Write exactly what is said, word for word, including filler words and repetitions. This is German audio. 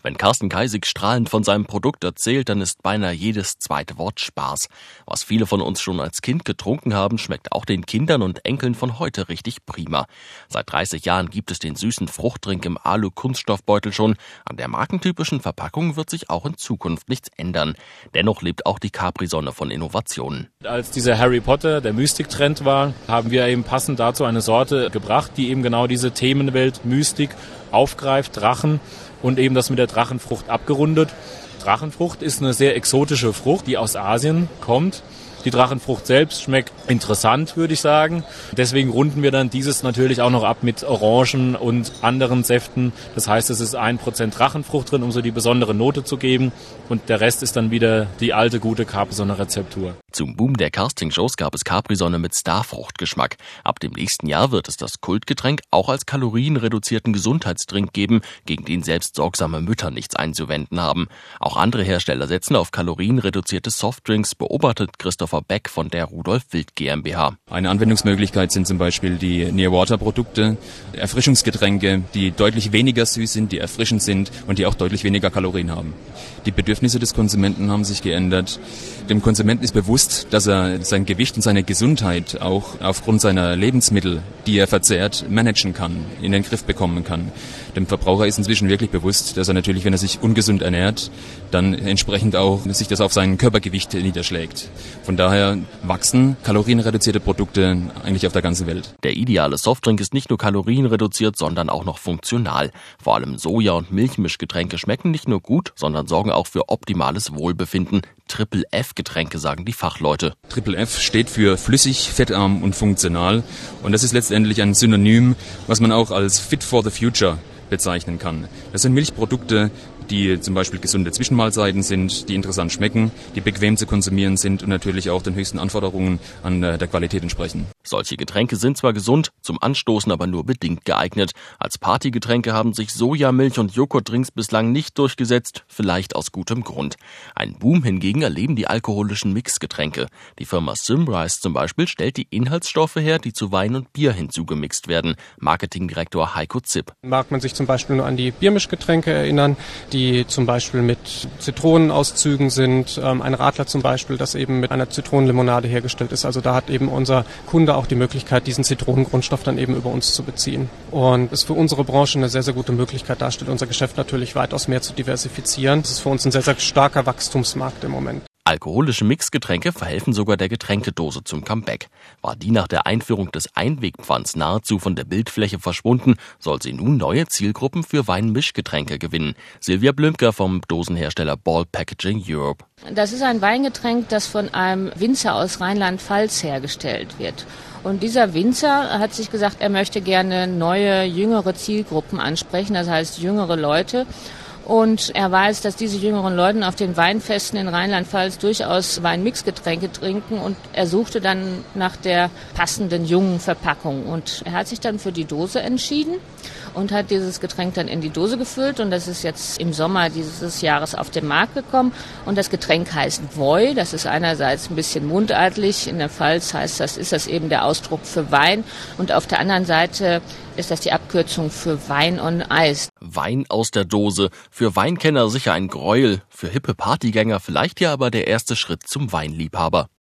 Wenn Carsten Kaisig strahlend von seinem Produkt erzählt, dann ist beinahe jedes zweite Wort Spaß. Was viele von uns schon als Kind getrunken haben, schmeckt auch den Kindern und Enkeln von heute richtig prima. Seit dreißig Jahren gibt es den süßen Fruchtdrink im Alu-Kunststoffbeutel schon. An der markentypischen Verpackung wird sich auch in Zukunft nichts ändern. Dennoch lebt auch die Capri-Sonne von Innovationen. Als dieser Harry Potter, der Mystik-Trend war, haben wir eben passend dazu eine Sorte gebracht, die eben genau diese Themenwelt Mystik aufgreift, Drachen, und eben das mit der Drachenfrucht abgerundet. Drachenfrucht ist eine sehr exotische Frucht, die aus Asien kommt. Die Drachenfrucht selbst schmeckt interessant, würde ich sagen. Deswegen runden wir dann dieses natürlich auch noch ab mit Orangen und anderen Säften. Das heißt, es ist ein Prozent Drachenfrucht drin, um so die besondere Note zu geben. Und der Rest ist dann wieder die alte, gute Capri-Sonne-Rezeptur. Zum Boom der Castingshows gab es Capri-Sonne mit Starfruchtgeschmack. Ab dem nächsten Jahr wird es das Kultgetränk auch als kalorienreduzierten Gesundheitsdrink geben, gegen den selbst sorgsame Mütter nichts einzuwenden haben. Auch andere Hersteller setzen auf kalorienreduzierte Softdrinks, beobachtet Christopher Beck von der Rudolf Wild GmbH. Eine Anwendungsmöglichkeit sind zum Beispiel die Nearwater-Produkte, Erfrischungsgetränke, die deutlich weniger süß sind, die erfrischend sind und die auch deutlich weniger Kalorien haben. Die Bedürfnisse des Konsumenten haben sich geändert. Dem Konsumenten ist bewusst, dass er sein Gewicht und seine Gesundheit auch aufgrund seiner Lebensmittel, die er verzehrt, managen kann, in den Griff bekommen kann. Dem Verbraucher ist inzwischen wirklich bewusst, dass er natürlich, wenn er sich ungesund ernährt, dann entsprechend auch sich das auf sein Körpergewicht niederschlägt. Von daher wachsen kalorienreduzierte Produkte eigentlich auf der ganzen Welt. Der ideale Softdrink ist nicht nur kalorienreduziert, sondern auch noch funktional. Vor allem Soja- und Milchmischgetränke schmecken nicht nur gut, sondern sorgen auch für optimales Wohlbefinden. Triple-F-Getränke, sagen die Fachleute. Triple F steht für flüssig, fettarm und funktional. Und das ist letztendlich ein Synonym, was man auch als Fit for the Future bezeichnen kann. Das sind Milchprodukte, die zum Beispiel gesunde Zwischenmahlzeiten sind, die interessant schmecken, die bequem zu konsumieren sind und natürlich auch den höchsten Anforderungen an der Qualität entsprechen. Solche Getränke sind zwar gesund, zum Anstoßen aber nur bedingt geeignet. Als Partygetränke haben sich Sojamilch- und Joghurtdrinks bislang nicht durchgesetzt, vielleicht aus gutem Grund. Ein Boom hingegen erleben die alkoholischen Mixgetränke. Die Firma Symrise zum Beispiel stellt die Inhaltsstoffe her, die zu Wein und Bier hinzugemixt werden. Marketingdirektor Heiko Zipp. Mag man sich zum Beispiel nur an die Biermischgetränke erinnern, die zum Beispiel mit Zitronenauszügen sind. Ein Radler zum Beispiel, das eben mit einer Zitronenlimonade hergestellt ist. Also da hat eben unser Kunde auch die Möglichkeit, diesen Zitronengrundstoff dann eben über uns zu beziehen. Und es ist für unsere Branche eine sehr, sehr gute Möglichkeit darstellt, unser Geschäft natürlich weitaus mehr zu diversifizieren. Das ist für uns ein sehr, sehr starker Wachstumsmarkt im Moment. Alkoholische Mixgetränke verhelfen sogar der Getränkedose zum Comeback. War die nach der Einführung des Einwegpfands nahezu von der Bildfläche verschwunden, soll sie nun neue Zielgruppen für Weinmischgetränke gewinnen. Silvia Blümker vom Dosenhersteller Ball Packaging Europe. Das ist ein Weingetränk, das von einem Winzer aus Rheinland-Pfalz hergestellt wird. Und dieser Winzer hat sich gesagt, er möchte gerne neue, jüngere Zielgruppen ansprechen, das heißt jüngere Leute. Und er weiß, dass diese jüngeren Leute auf den Weinfesten in Rheinland-Pfalz durchaus Weinmixgetränke trinken. Und er suchte dann nach der passenden jungen Verpackung. Und er hat sich dann für die Dose entschieden und hat dieses Getränk dann in die Dose gefüllt. Und das ist jetzt im Sommer dieses Jahres auf den Markt gekommen. Und das Getränk heißt Voi. Das ist einerseits ein bisschen mundartlich. In der Pfalz heißt das, ist das eben der Ausdruck für Wein. Und auf der anderen Seite ist das die Abkürzung für Wein on Eis. Wein aus der Dose. Für Weinkenner sicher ein Gräuel, für hippe Partygänger vielleicht ja aber der erste Schritt zum Weinliebhaber.